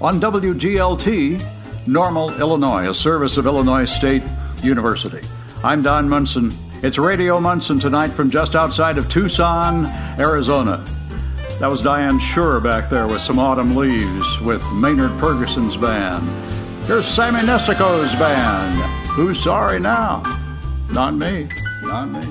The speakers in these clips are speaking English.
on WGLT, Normal, Illinois, a service of Illinois State University. I'm Don Munson. It's Radio Munson tonight from just outside of Tucson, Arizona. That was Diane Shure back there with some Autumn Leaves with Maynard Ferguson's band. Here's Sammy Nestico's band. Who's sorry now? Not me. Not me.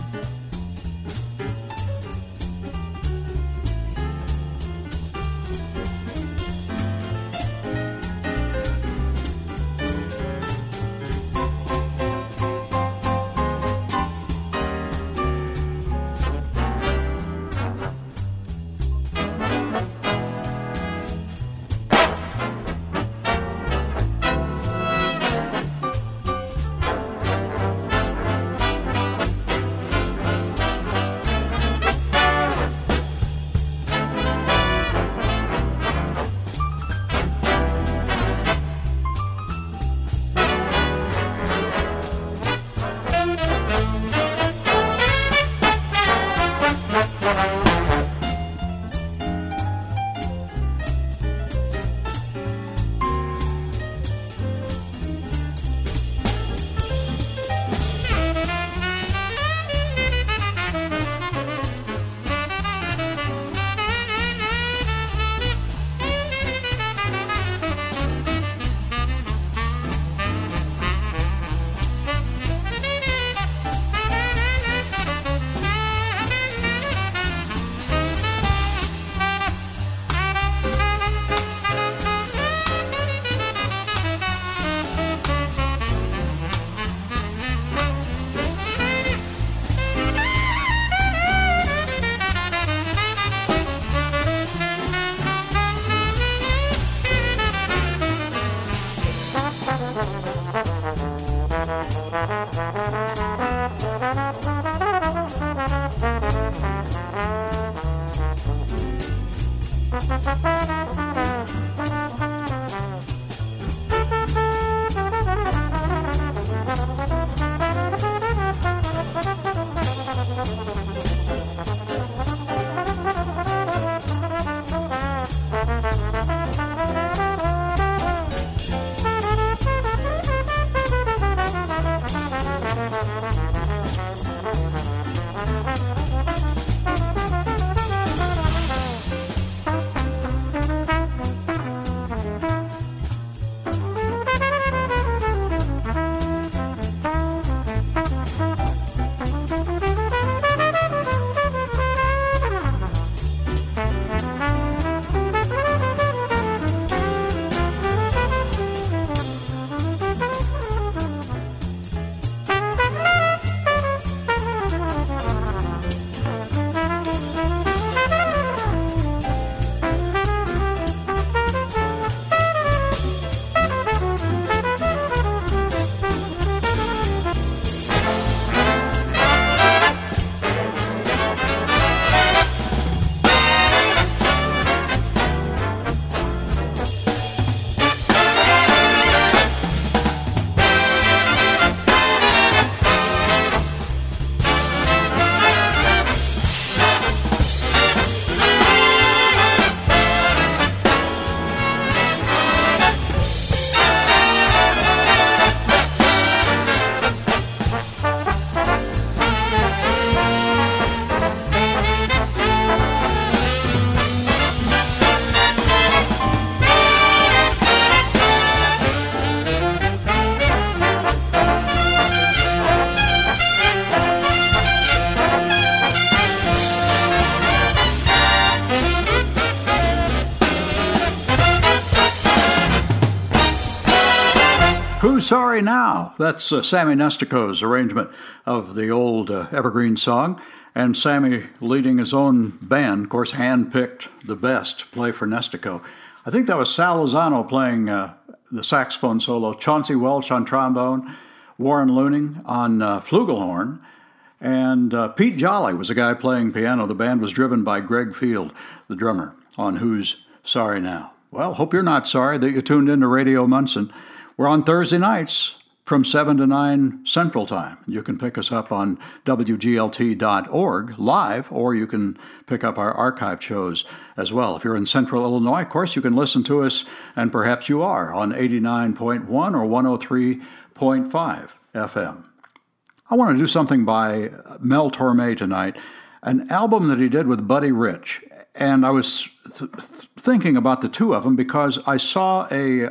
Who's Sorry Now? That's Sammy Nestico's arrangement of the old Evergreen song, and Sammy leading his own band, of course, hand-picked the best to play for Nestico. I think that was Sal Lozano playing the saxophone solo, Chauncey Welch on trombone, Warren Looning on flugelhorn, and Pete Jolly was the guy playing piano. The band was driven by Greg Field, the drummer, on Who's Sorry Now? Well, hope you're not sorry that you tuned into Radio Munson. We're on Thursday nights, from 7 to 9 Central Time. You can pick us up on WGLT.org live, or you can pick up our archive shows as well. If you're in Central Illinois, of course, you can listen to us, and perhaps you are, on 89.1 or 103.5 FM. I want to do something by Mel Torme tonight, an album that he did with Buddy Rich. And I was thinking about the two of them because I saw a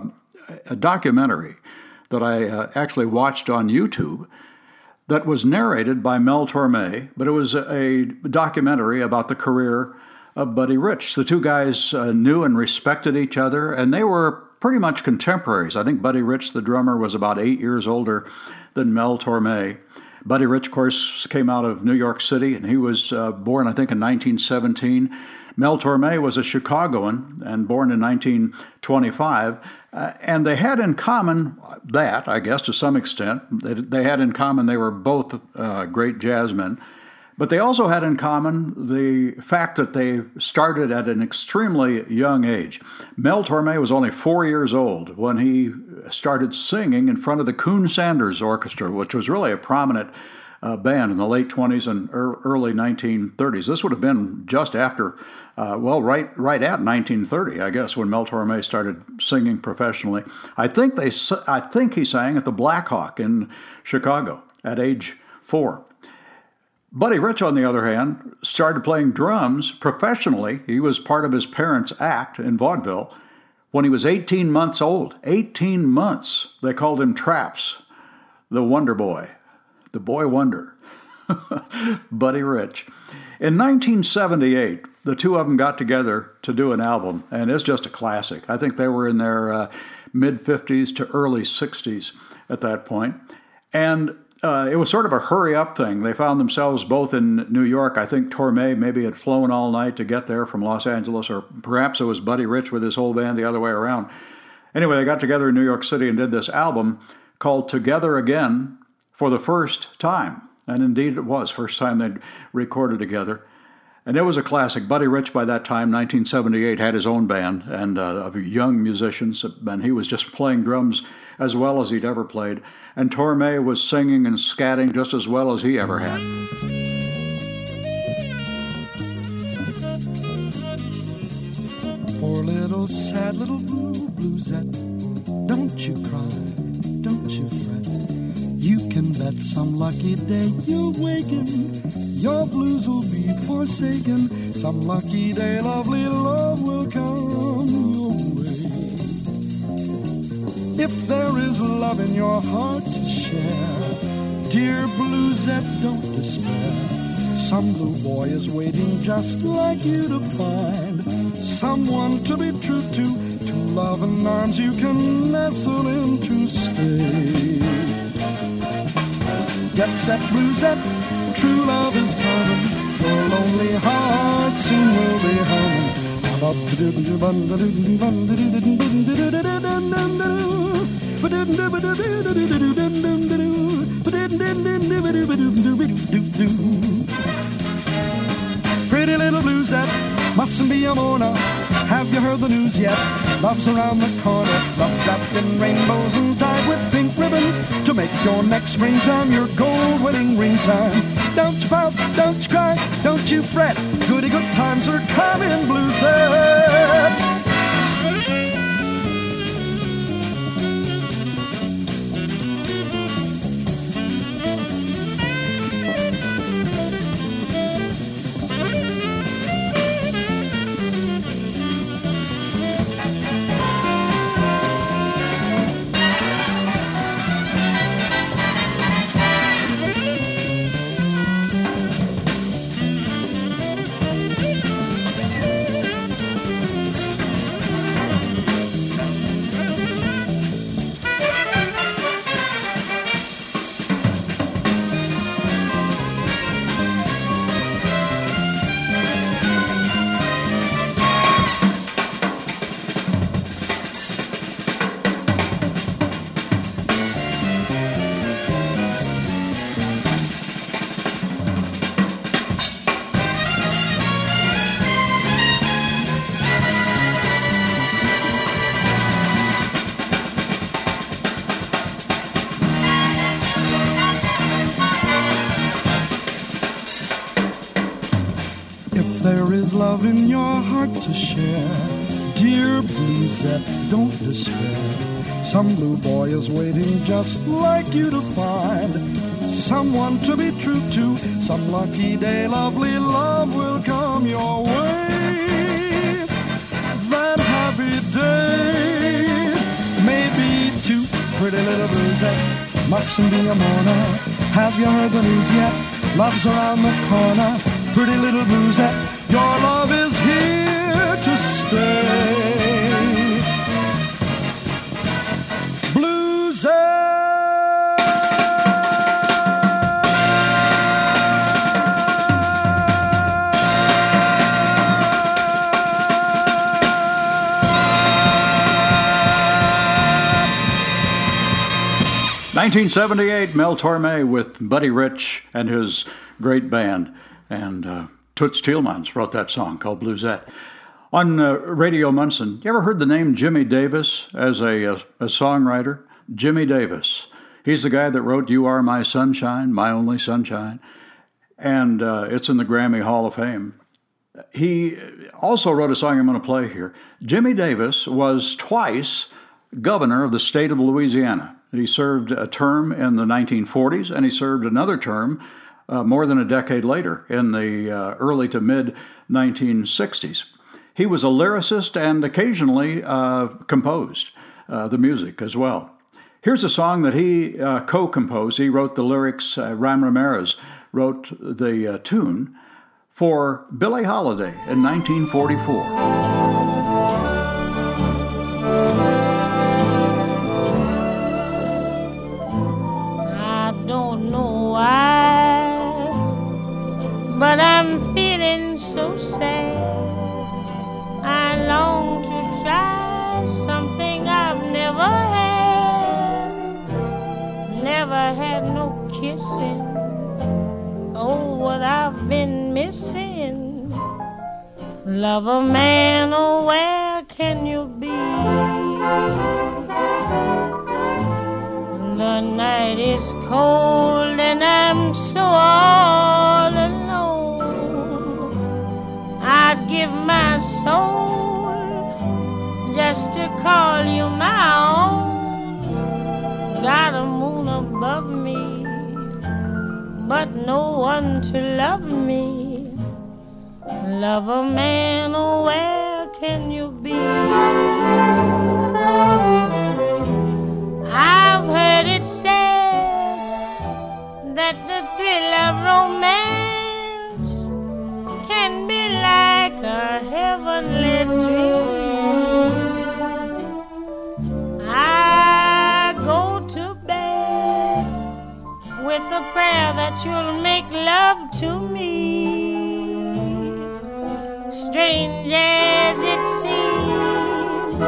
documentary that I actually watched on YouTube that was narrated by Mel Torme, but it was a documentary about the career of Buddy Rich. The two guys knew and respected each other, and they were pretty much contemporaries. I think Buddy Rich, the drummer, was about 8 years older than Mel Torme. Buddy Rich, of course, came out of New York City, and he was born, I think, in 1917. Mel Torme was a Chicagoan and born in 1925, and they had in common that, I guess, to some extent. They had in common they were both great jazzmen, but they also had in common the fact that they started at an extremely young age. Mel Torme was only 4 years old when he started singing in front of the Coon Sanders Orchestra, which was really a prominent band in the late 20s and early 1930s. This would have been just after, right at 1930, I guess, when Mel Torme started singing professionally. I think he sang at the Black Hawk in Chicago at age 4. Buddy Rich, on the other hand, started playing drums professionally. He was part of his parents' act in vaudeville when he was 18 months old. 18 months. They called him Traps, the Wonder Boy. The Boy Wonder, Buddy Rich. In 1978, the two of them got together to do an album, and it's just a classic. I think they were in their mid-50s to early 60s at that point. And it was sort of a hurry-up thing. They found themselves both in New York. I think Torme maybe had flown all night to get there from Los Angeles, or perhaps it was Buddy Rich with his whole band the other way around. Anyway, they got together in New York City and did this album called Together Again, for the first time. And indeed it was, first time they'd recorded together. And it was a classic. Buddy Rich, by that time, 1978, had his own band and of young musicians, and he was just playing drums as well as he'd ever played. And Torme was singing and scatting just as well as he ever had. Poor little sad little bluesette, don't you cry, don't you fret. You can bet some lucky day you'll waken, your blues will be forsaken. Some lucky day lovely love will come your way. If there is love in your heart to share, dear bluesette, don't despair. Some blue boy is waiting just like you to find someone to be true to love and arms you can nestle into. Stay. Get set, bluesette, true love is coming. Your lonely heart soon will be humming. Pretty little bluesette, mustn't be a mourner. Have you heard the news yet? Love's around the corner. Love wrapped in rainbows and tied with pink ribbons to make your next springtime your gold-winning ringtime. Don't you pout, don't you cry, don't you fret. Goody good times are coming, bluesette. There's love in your heart to share. Dear Bluesette, don't despair. Some blue boy is waiting just like you to find someone to be true to. Some lucky day, lovely love will come your way. That happy day may be too pretty little Bluesette. Mustn't be a mourner. Have you heard the news yet? Love's around the corner. Pretty little Bluesette, your love is here to stay. Bluesette. 1978, Mel Torme with Buddy Rich and his great band. And Toots Thielemans wrote that song called Bluesette. On Radio Munson, you ever heard the name Jimmy Davis as a songwriter? Jimmy Davis. He's the guy that wrote You Are My Sunshine, My Only Sunshine. And it's in the Grammy Hall of Fame. He also wrote a song I'm going to play here. Jimmy Davis was twice governor of the state of Louisiana. He served a term in the 1940s, and he served another term more than a decade later in the early to mid-1960s. He was a lyricist and occasionally composed the music as well. Here's a song that he co-composed. He wrote the lyrics. Ram Ramirez wrote the tune for Billie Holiday in 1944. But I'm feeling so sad. I long to try something I've never had. Never had no kissing. Oh, what I've been missing. Lover man, oh, where can you be? The night is cold and I'm so all alone. I'd give my soul just to call you my own. Got a moon above me, but no one to love me. Lover man, oh, where can you be? I've heard it said that the thrill of romance can be like a heavenly dream. I go to bed with a prayer that you'll make love to me. Strange as it seems,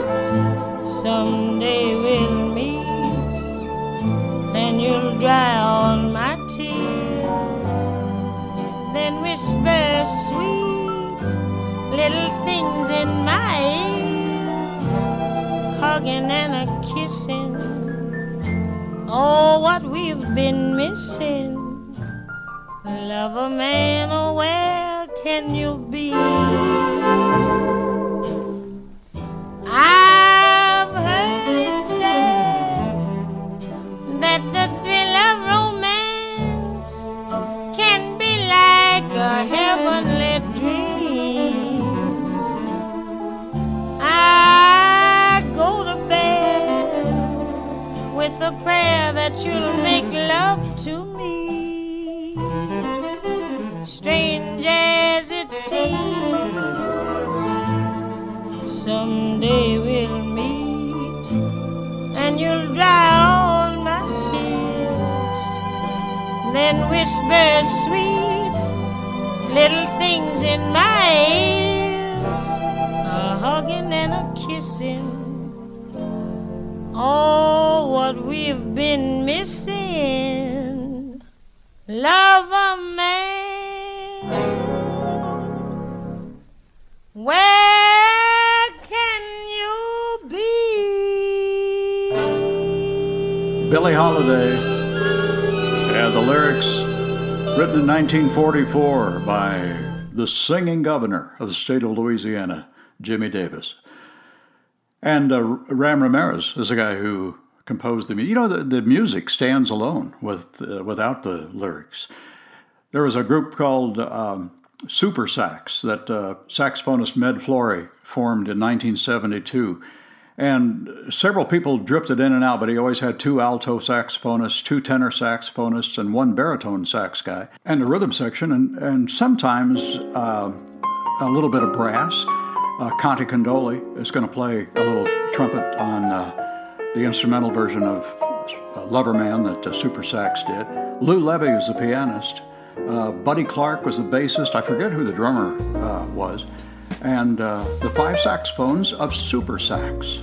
someday we'll meet, and you'll dry all my tears, then whisper sweet little things in my ears, hugging and a kissing. Oh, what we've been missing. Lover man, oh, where can you be? I've heard it said that the thrill of romance can be like a heavenly dream. I go to bed with a prayer that you'll make love to me. Strange as it seems, someday we'll meet, and you'll dry all my tears, then whisper sweet little things in my ears, a hugging and a kissing. Oh, what we've been missing. Lover man, where can you be? Billie Holiday. Yeah, the lyrics written in 1944 by the singing governor of the state of Louisiana, Jimmy Davis. And Ram Ramirez is the guy who composed the music. You know, the music stands alone without the lyrics. There was a group called Super Sax that saxophonist Med Flory formed in 1972. And several people drifted in and out, but he always had 2 alto saxophonists, 2 tenor saxophonists, and 1 baritone sax guy, and a rhythm section, and sometimes a little bit of brass. Conte Condoli is going to play a little trumpet on the instrumental version of Lover Man that Super Sax did. Lou Levy is the pianist. Buddy Clark was the bassist. I forget who the drummer was. And the 5 saxophones of Super Sax.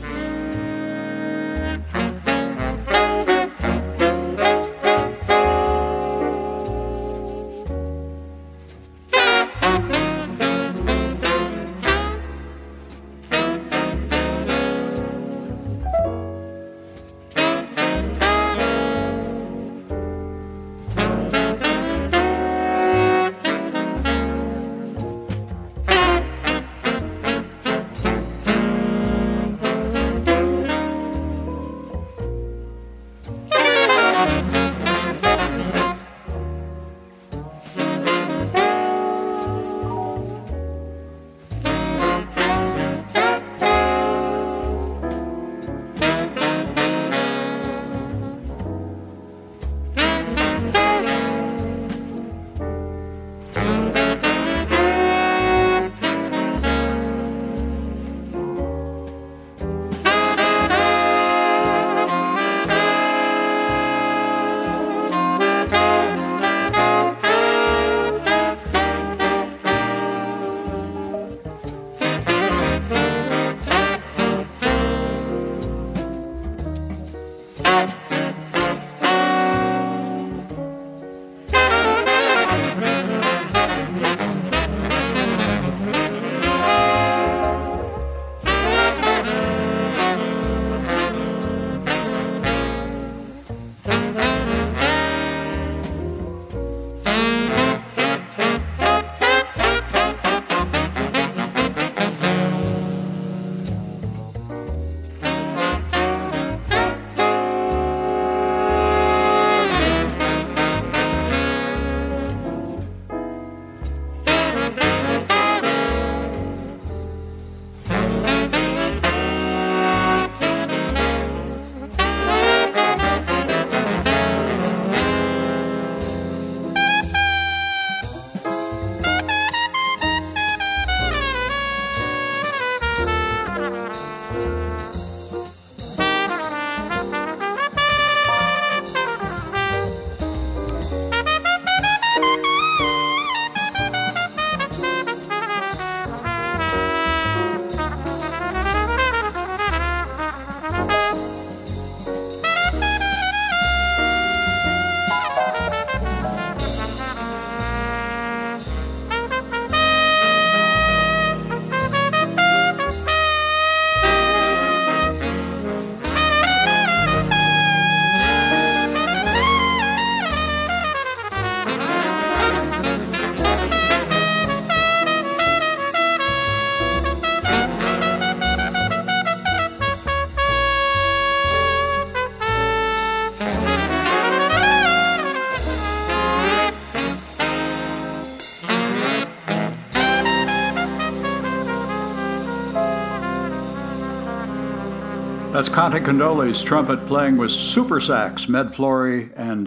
That's Conte Condoli's trumpet playing with Super Sax, Med Flory and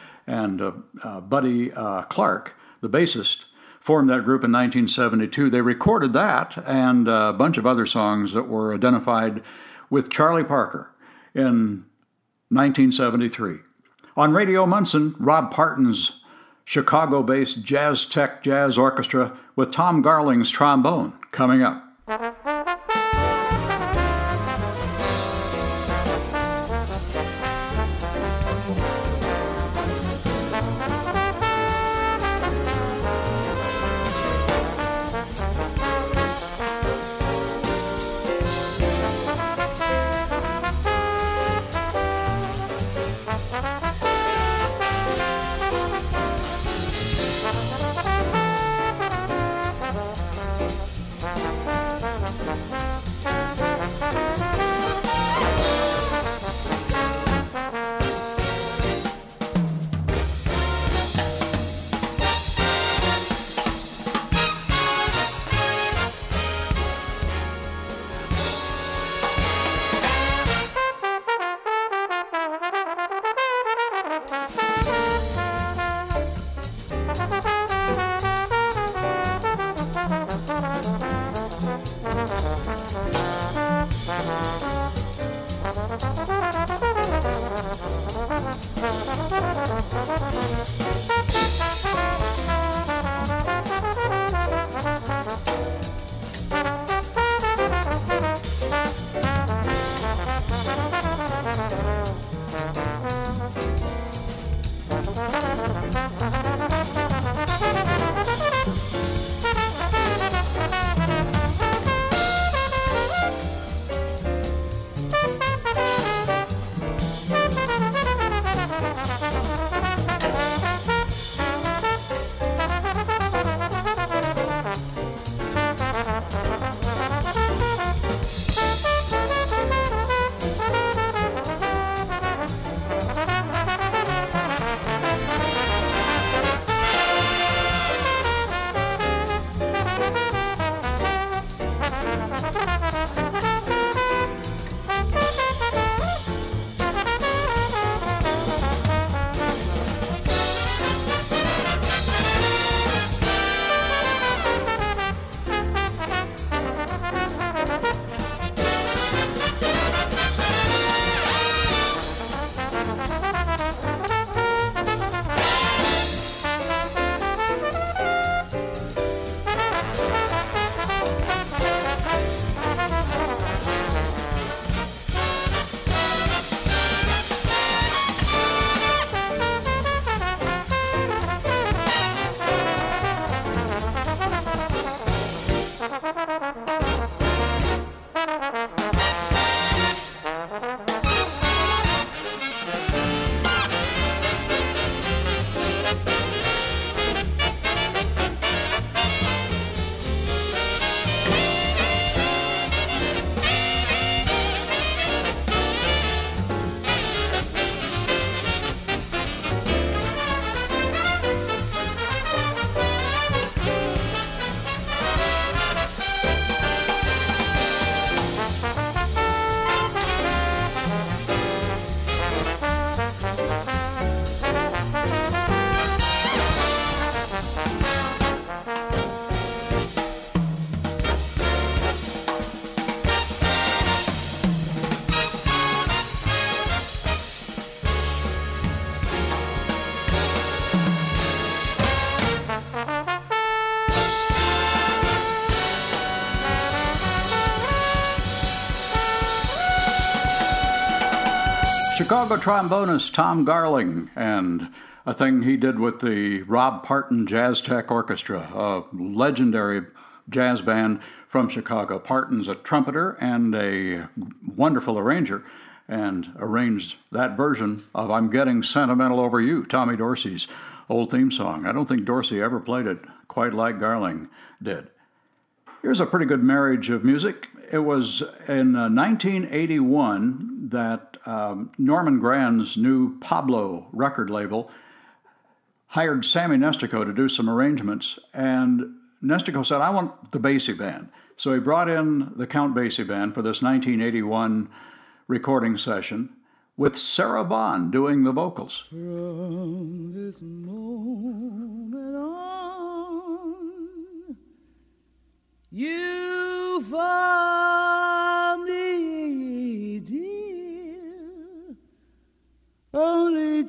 Buddy Clark, the bassist, formed that group in 1972. They recorded that and a bunch of other songs that were identified with Charlie Parker in 1973. On Radio Munson, Rob Parton's Chicago-based Jazz Tech Jazz Orchestra with Tom Garling's trombone coming up. Chicago trombonist Tom Garling, and a thing he did with the Rob Parton Jazz Tech Orchestra, a legendary jazz band from Chicago. Parton's a trumpeter and a wonderful arranger, and arranged that version of I'm Getting Sentimental Over You, Tommy Dorsey's old theme song. I don't think Dorsey ever played it quite like Garling did. Here's a pretty good marriage of music. It was in 1981 that Norman Grand's new Pablo record label hired Sammy Nestico to do some arrangements, and Nestico said, I want the Basie Band. So he brought in the Count Basie Band for this 1981 recording session with Sarah Vaughan doing the vocals. From this moment on, you find me, dear, only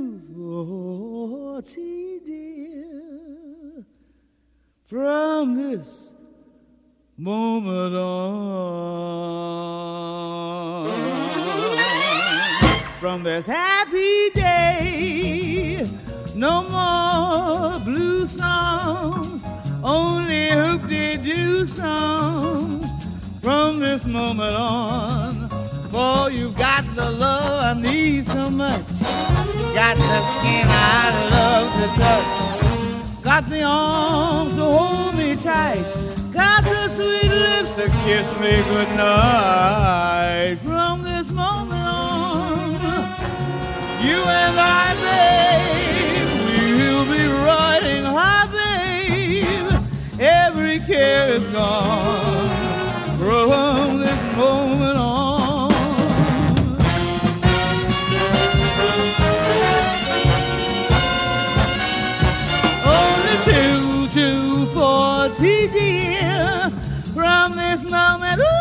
240, dear, from this moment on. From this happy day, no more blue songs, only hoop-de-doo songs. From this moment on, for you got the love I need so much. Got the skin I love to touch. Got the arms to hold me tight. Got the sweet lips to kiss me goodnight. From this moment on, you and I, babe, we'll be riding high, babe. Every care is gone from this moment on. Only 240, dear, from this moment. Ooh.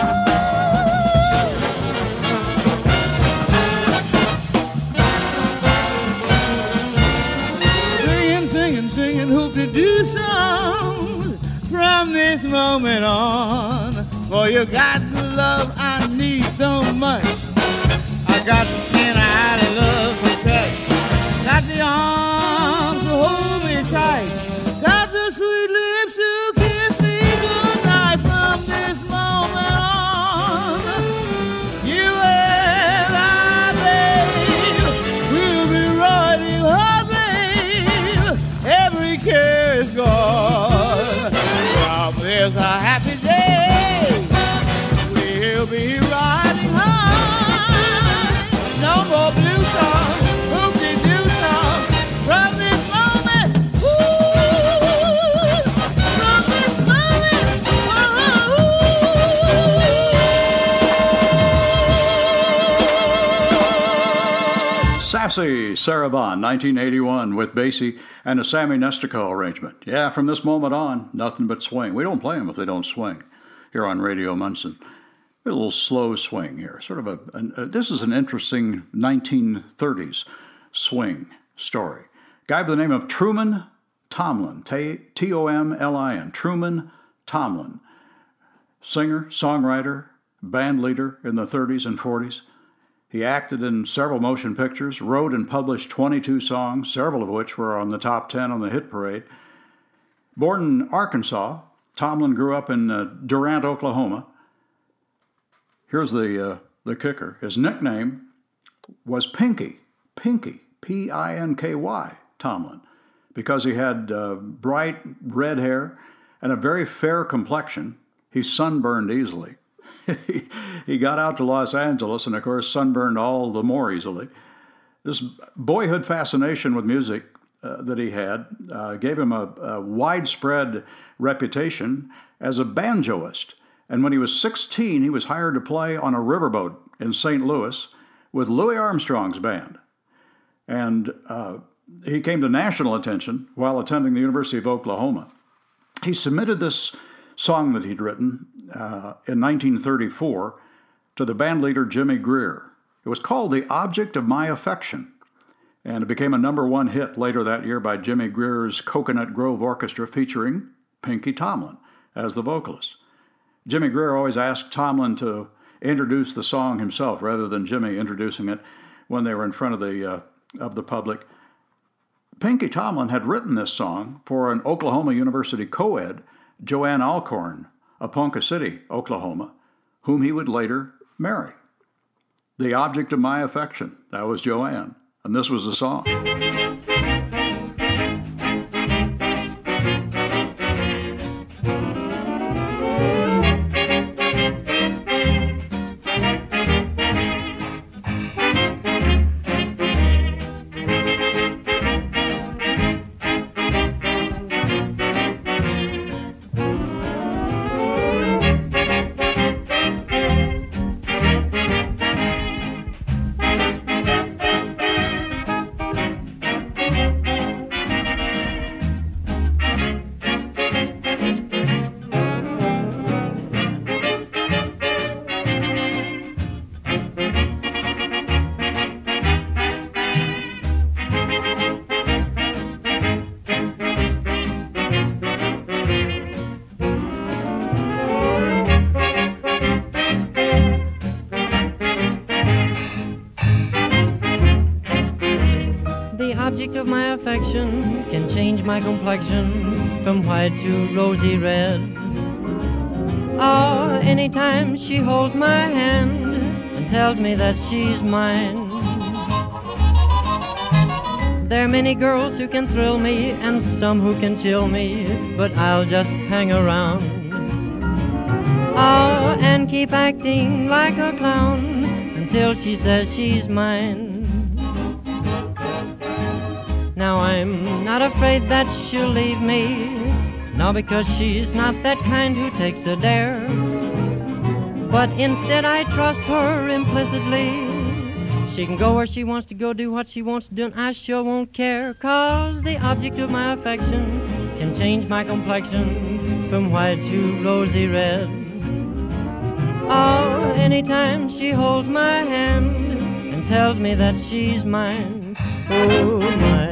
Singing hoop-de-doo songs from this moment on. For you got the love I need so much. I got the skin I love to touch. Got the arms to hold me tight. Got the sweet lips to kiss me goodnight. From this moment on, you and I, babe, we'll be riding high, babe. Every care is gone. From this a happy day, we'll be riding high. No more blue songs, hoop-de-doo songs. From this moment, ooh, from this moment, ooh. Sassy Sarah Vaughan, 1981, with Basie and a Sammy Nestico arrangement. Yeah, from this moment on, nothing but swing. We don't play them if they don't swing here on Radio Munson. A little slow swing here. Sort of this is an interesting 1930s swing story. Guy by the name of Truman Tomlin, Tomlin, Truman Tomlin. Singer, songwriter, band leader in the 30s and 40s. He acted in several motion pictures, wrote and published 22 songs, several of which were on the top 10 on the hit parade. Born in Arkansas, Tomlin grew up in Durant, Oklahoma. Here's the kicker. His nickname was Pinky, P-I-N-K-Y, Tomlin, because he had bright red hair and a very fair complexion. He sunburned easily. He got out to Los Angeles and, of course, sunburned all the more easily. This boyhood fascination with music that he had gave him a widespread reputation as a banjoist. And when he was 16, he was hired to play on a riverboat in St. Louis with Louis Armstrong's band. And he came to national attention while attending the University of Oklahoma. He submitted this song that he'd written in 1934 to the bandleader Jimmy Greer. It was called The Object of My Affection, and it became a #1 hit later that year by Jimmy Greer's Coconut Grove Orchestra featuring Pinky Tomlin as the vocalist. Jimmy Greer always asked Tomlin to introduce the song himself rather than Jimmy introducing it when they were in front of the public. Pinky Tomlin had written this song for an Oklahoma University co-ed, Joanne Alcorn of Ponca City, Oklahoma, whom he would later marry. The Object of My Affection, that was Joanne, and this was the song. Of my affection can change my complexion from white to rosy red. Oh, anytime she holds my hand and tells me that she's mine. There are many girls who can thrill me and some who can chill me, but I'll just hang around. Oh, and keep acting like a clown until she says she's mine. Now I'm not afraid that she'll leave me, no, because she's not that kind who takes a dare. But instead I trust her implicitly. She can go where she wants to go, do what she wants to do, and I sure won't care, 'cause the object of my affection can change my complexion from white to rosy red. Oh, anytime she holds my hand and tells me that she's mine, oh my.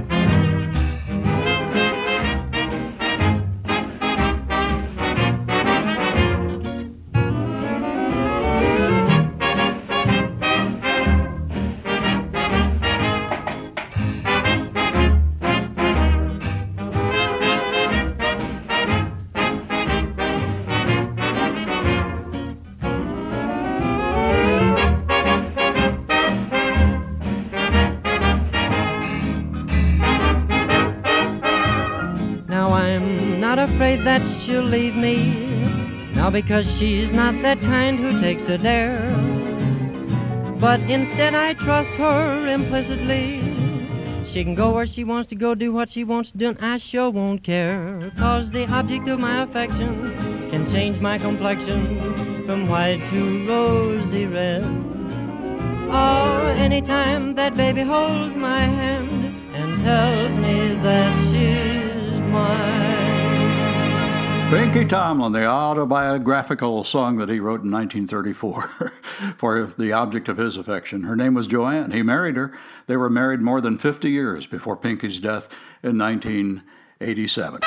Afraid that she'll leave me, now, because she's not that kind who takes a dare. But instead I trust her implicitly. She can go where she wants to go, do what she wants to do, and I sure won't care, 'cause the object of my affection can change my complexion from white to rosy red. Oh, anytime that baby holds my hand and tells me that she's mine. Pinky Tomlin, the autobiographical song that he wrote in 1934 for the object of his affection. Her name was Joanne. He married her. They were married more than 50 years before Pinky's death in 1987.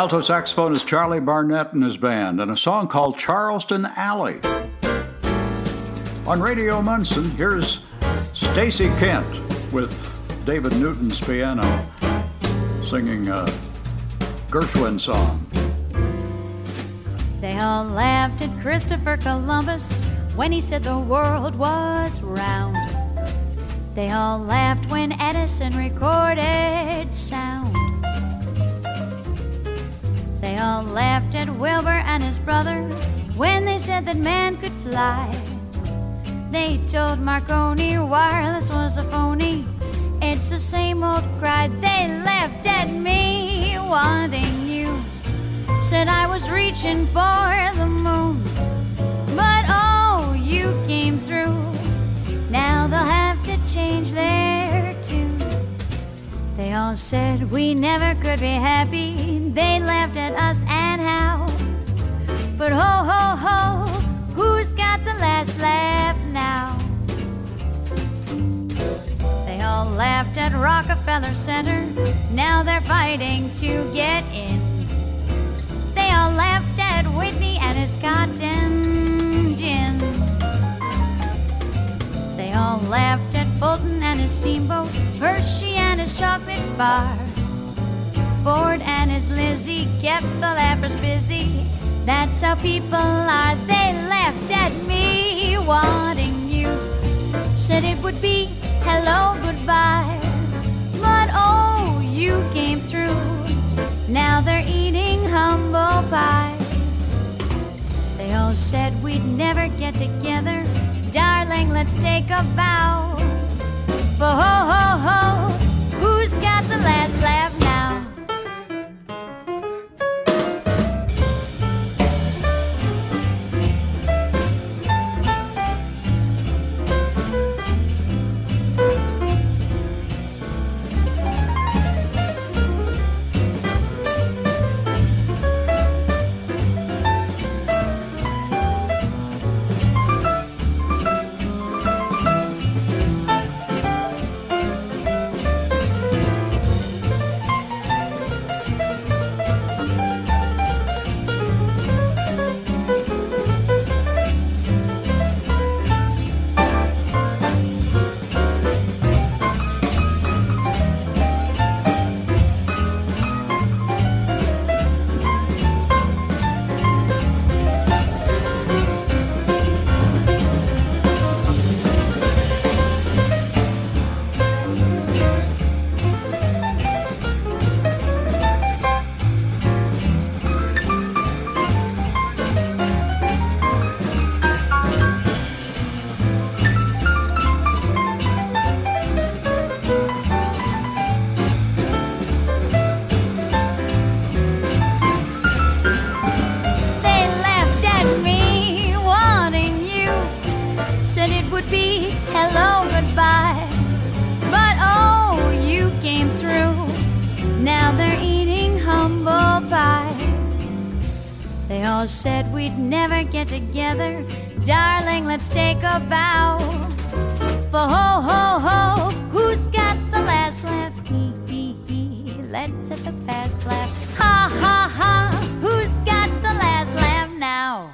Alto saxophone is Charlie Barnett and his band, and a song called Charleston Alley. On Radio Munson, here's Stacey Kent with David Newton's piano singing a Gershwin song. They all laughed at Christopher Columbus when he said the world was round. They all laughed when Edison recorded sound. They all laughed at Wilbur and his brother when they said that man could fly. They told Marconi wireless was a phony. It's the same old cry. They laughed at me wanting you. Said I was reaching for the moon. But oh, you came through. Now they'll have to change their tune. They all said we never could be happy. They laughed at us and how. But ho, ho, ho, who's got the last laugh now? They all laughed at Rockefeller Center. Now they're fighting to get in. They all laughed at Whitney and his cotton gin. They all laughed at Fulton and his steamboat, Hershey and his chocolate bar. Ford and his Lizzie kept the laughers busy. That's how people are. They laughed at me wanting you. Said it would be hello, goodbye. But oh, you came through. Now they're eating humble pie. They all said we'd never get together. Darling, let's take a vow. For ho, ho, ho, who's got the last laugh now? They all said we'd never get together. Darling, let's take a bow. For ho, ho, ho, who's got the last laugh? Hee, hee, hee, let's at the fast laugh. Ha, ha, ha, who's got the last laugh now?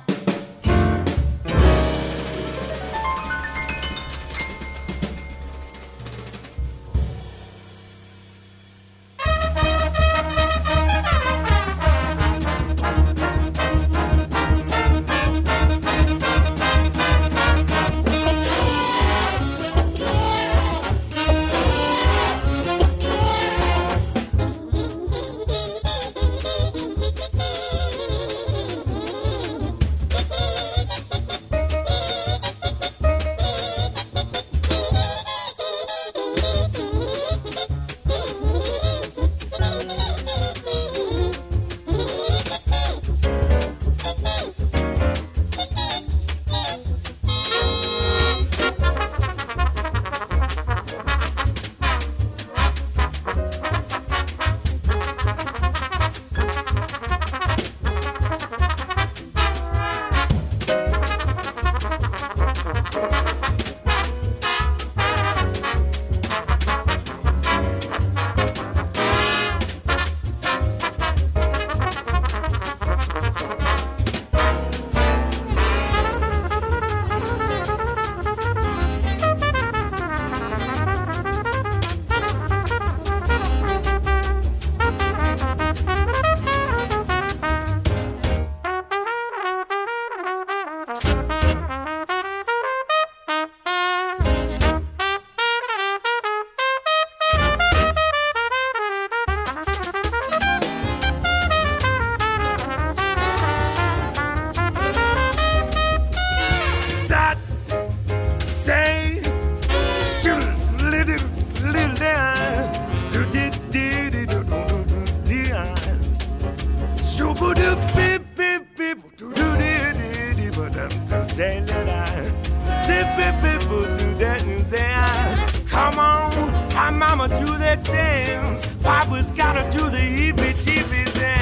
but to say that I zip people to that and say come on, hi mama do that dance, Papa's gotta do the hippie chippy dance.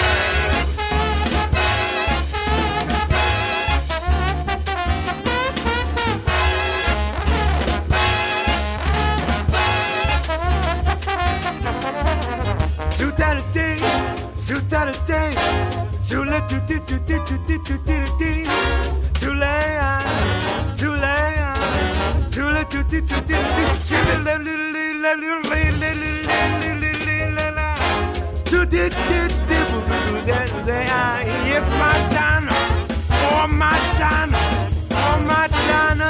It's my Donna, oh my Donna, oh my Donna.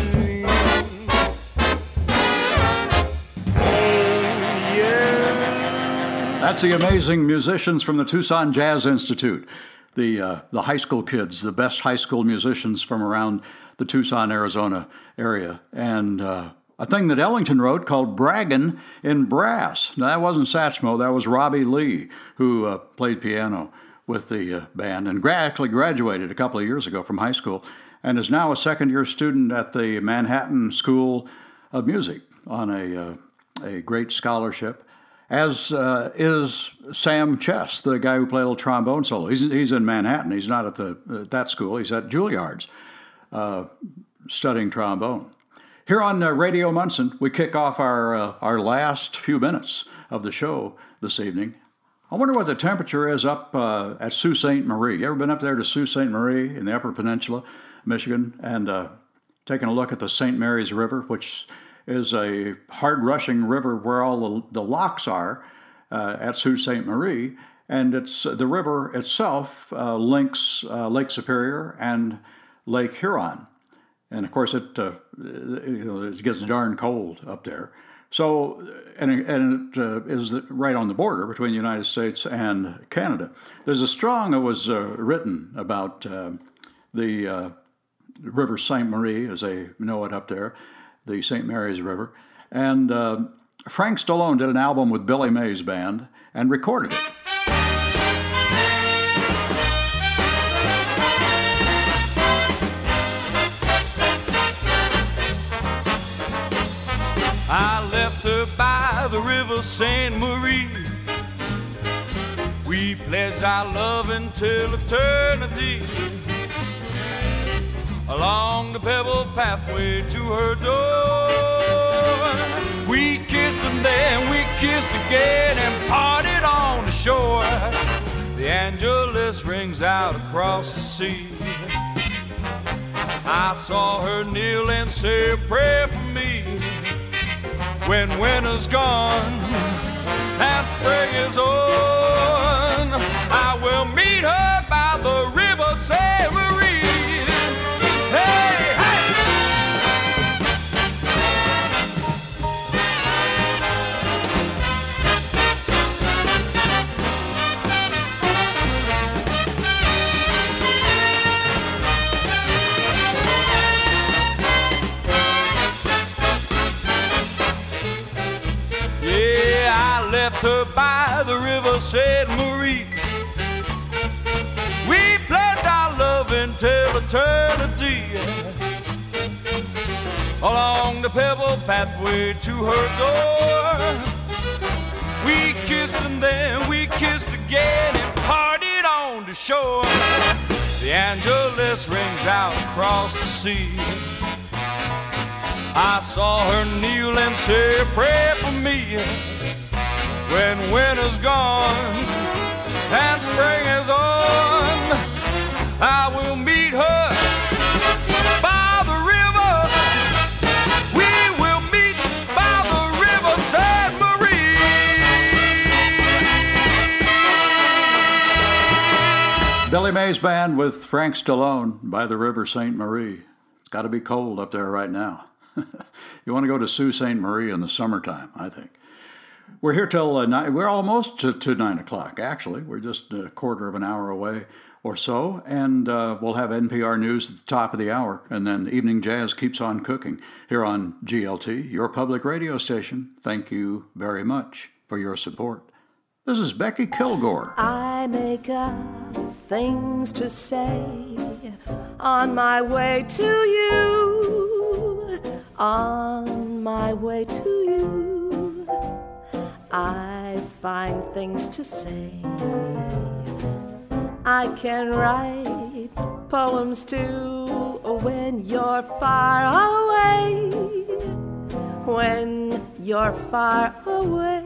That's the amazing musicians from the Tucson Jazz Institute, the high school kids, the best high school musicians from around the Tucson, Arizona area. And a thing that Ellington wrote called Braggin' in Brass. Now, that wasn't Satchmo, that was Robbie Lee, who played piano with the band and actually graduated a couple of years ago from high school and is now a second-year student at the Manhattan School of Music on a great scholarship. As is Sam Chess, the guy who played a little trombone solo. He's in Manhattan. He's not at that school. He's at Juilliard's studying trombone. Here on Radio Munson, we kick off our last few minutes of the show this evening. I wonder what the temperature is up at Sault Ste. Marie. You ever been up there to Sault Ste. Marie in the Upper Peninsula, Michigan, and taking a look at the St. Mary's River, which is a hard-rushing river where all the locks are at Sault Ste. Marie, and it's the river itself links Lake Superior and Lake Huron, and of course it gets darn cold up there. So, and it is right on the border between the United States and Canada. There's a song that was written about the River St. Marie, as they know it up there, the St. Mary's River. And Frank Stallone did an album with Billy Mays Band and recorded it. I left her by the River St. Marie. We pledged our love until eternity. Along the pebble pathway to her door, we kissed and then we kissed again and parted on the shore. The Angelus rings out across the sea. I saw her kneel and say a prayer for me. When winter's gone and spring is on, I will meet her by the River St. Marie. Her by the River St. Marie. We pledged our love until eternity. Along the pebble pathway to her door, we kissed and then we kissed again and parted on the shore. The Angelus rings out across the sea. I saw her kneel and say a prayer for me. When winter's gone and spring is on, I will meet her by the river. We will meet by the River St. Marie. Billy Mays Band with Frank Stallone by the River St. Marie. It's got to be cold up there right now. You want to go to Sault Ste. Marie in the summertime, I think. We're here till 9. We're almost to 9 o'clock, actually. We're just a quarter of an hour away or so, and we'll have NPR News at the top of the hour, and then Evening Jazz keeps on cooking here on GLT, your public radio station. Thank you very much for your support. This is Becky Kilgore. I make up things to say on my way to you, on my way to you, I find things to say. I can write poems too when you're far away. When you're far away,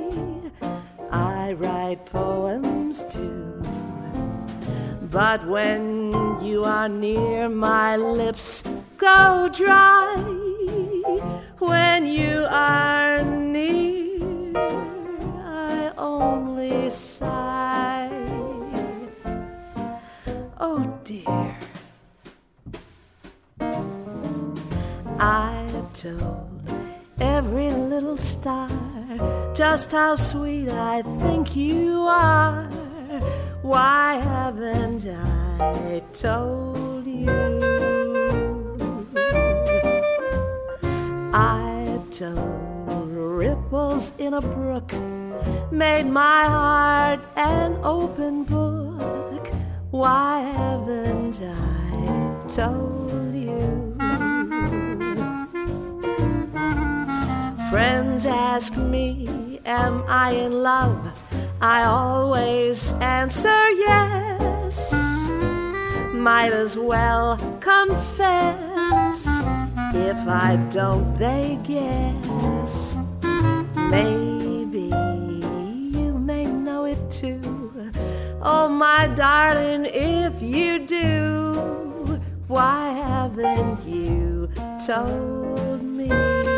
I write poems too. But when you are near, my lips go dry. When you are near, I only sigh. Oh dear, I've told every little star just how sweet I think you are. Why haven't I told you? I've told ripples in a brook, made my heart an open book. Why haven't I told you? Friends ask me, am I in love? I always answer yes. Might as well confess. If I don't, they guess. Maybe you may know it too. Oh, my darling, if you do, why haven't you told me?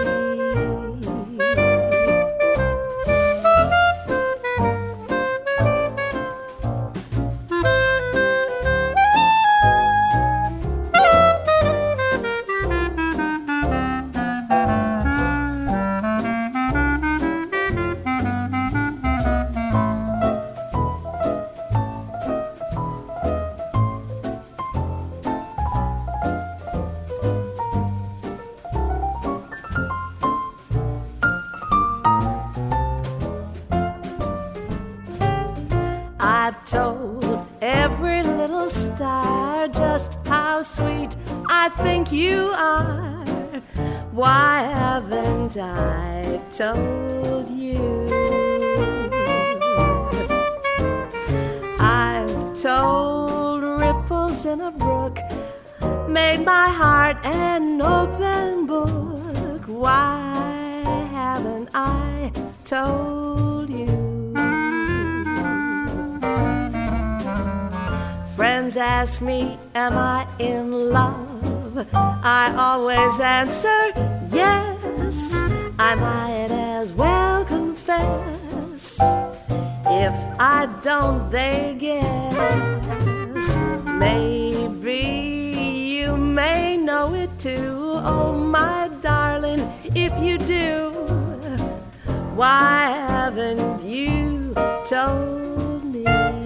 I've told every little star just how sweet I think you are. Why haven't I told you? I've told ripples in a brook, made my heart an open book. Why haven't I told you? Friends ask me, am I in love? I always answer yes. I might as well confess. If I don't, they guess. Maybe you may know it too. Oh, my darling, if you do, why haven't you told me?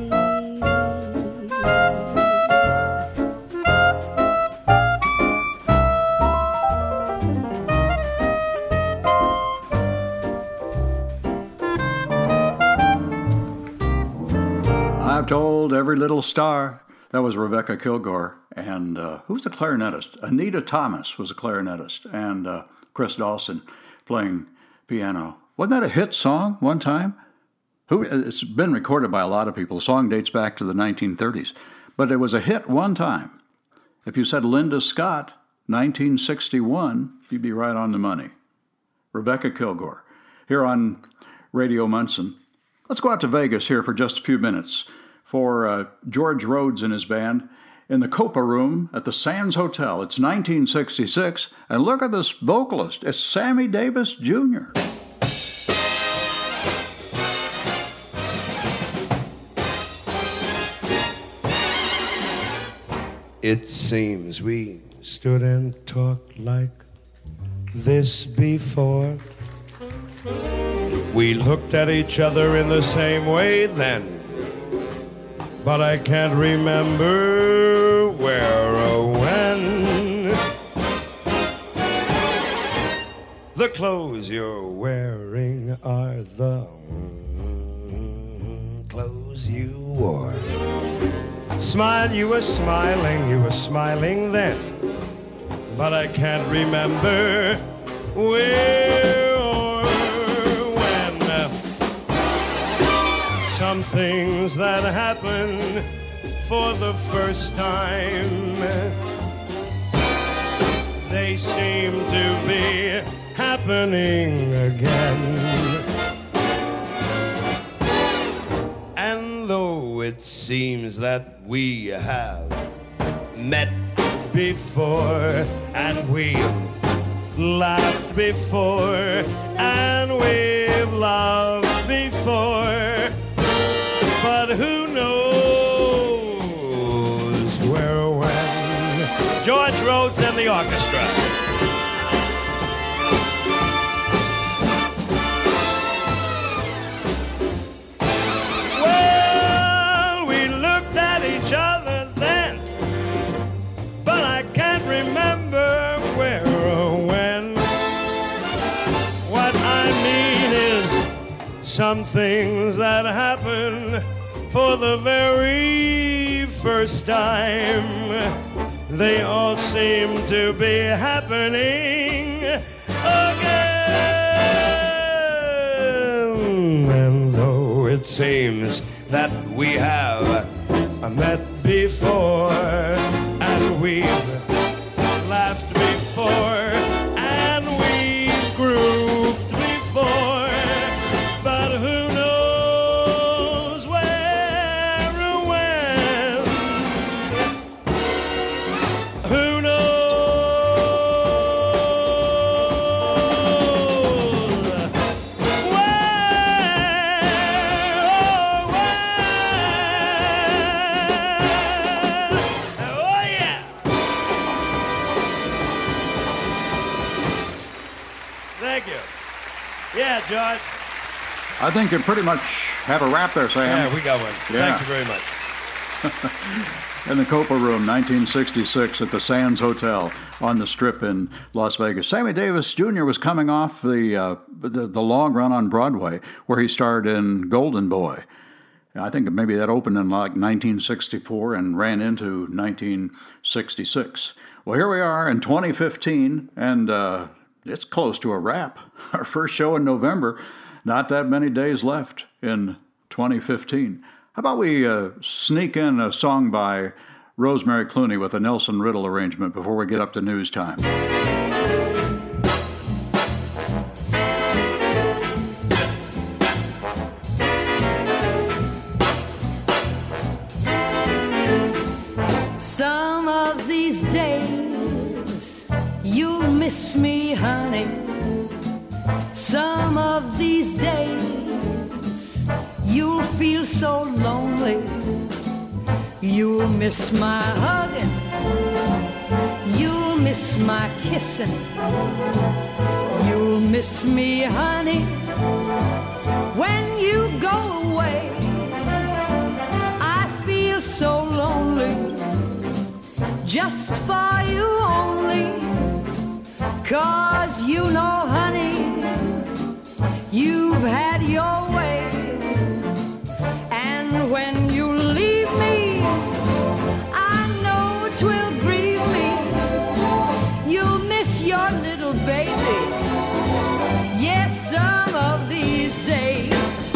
I've told every little star. That was Rebecca Kilgore. And who's the clarinetist? Anita Thomas was a clarinetist. And Chris Dawson playing piano. Wasn't that a hit song one time? It's been recorded by a lot of people. The song dates back to the 1930s. But it was a hit one time. If you said Linda Scott, 1961, you'd be right on the money. Rebecca Kilgore, here on Radio Munson. Let's go out to Vegas here for just a few minutes for George Rhodes and his band in the Copa Room at the Sands Hotel. It's 1966, and look at this vocalist. It's Sammy Davis Jr. It seems we stood and talked like this before. We looked at each other in the same way then, but I can't remember where or when. The clothes you're wearing are the clothes you wore Smile, you were smiling then. But I can't remember where or when. Some things that happen for the first time, they seem to be happening again. And though it seems that we have met before, and we've laughed before, and we've loved before, but who knows where or when? George Rhodes and the orchestra. Well, we looked at each other then, but I can't remember where or when. What I mean is some things that happen for the very first time, they all seem to be happening again. And though it seems that we have met before, and we've laughed before, and we've grooved before, but who knows where or when? Who knows where or when? Oh yeah! Thank you. Yeah, George. I think you pretty much have a wrap there, Sam. Yeah, we got one. Yeah. Thank you very much. In the Copa Room, 1966, at the Sands Hotel on the Strip in Las Vegas. Sammy Davis Jr. was coming off the long run on Broadway, where he starred in Golden Boy. I think maybe that opened in like 1964 and ran into 1966. Well, here we are in 2015, and it's close to a wrap. Our first show in November. Not that many days left in 2015. How about we sneak in a song by Rosemary Clooney with a Nelson Riddle arrangement before we get up to news time? Some of these days you'll miss me, honey. Some of these days you'll feel so lonely. You'll miss my hugging, you'll miss my kissing, you'll miss me, honey, when you go away. I feel so lonely, just for you only, 'cause you know, honey, you've had your way. And when you leave me, I know it will grieve me. You'll miss your little baby, yes, some of these days.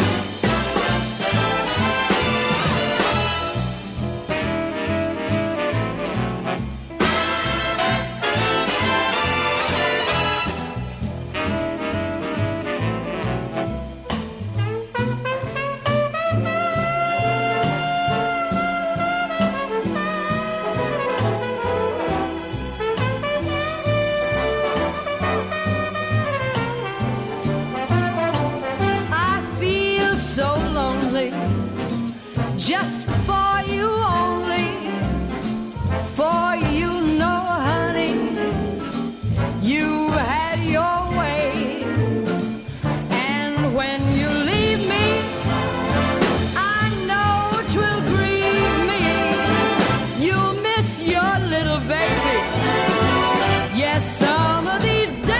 Just for you only, for you know, honey, you've had your way. And when you leave me, I know it will grieve me. You'll miss your little baby, yes, some of these days.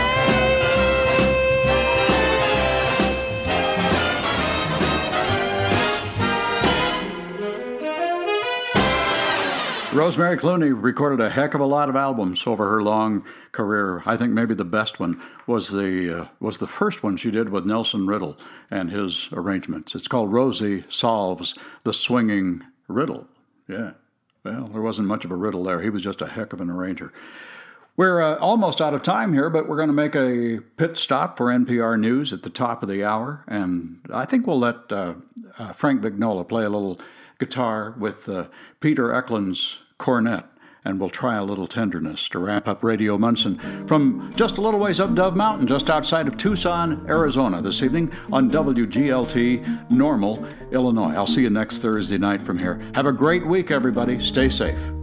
Rosemary Clooney recorded a heck of a lot of albums over her long career. I think maybe the best one was the first one she did with Nelson Riddle and his arrangements. It's called Rosie Solves the Swinging Riddle. Yeah, well, there wasn't much of a riddle there. He was just a heck of an arranger. We're almost out of time here, but we're going to make a pit stop for NPR News at the top of the hour, and I think we'll let Frank Vignola play a little guitar with Peter Eklund's cornet, and we'll try a little tenderness to wrap up Radio Munson from just a little ways up Dove Mountain, just outside of Tucson, Arizona, this evening on WGLT Normal, Illinois. I'll see you next Thursday night from here. Have a great week, everybody. Stay safe.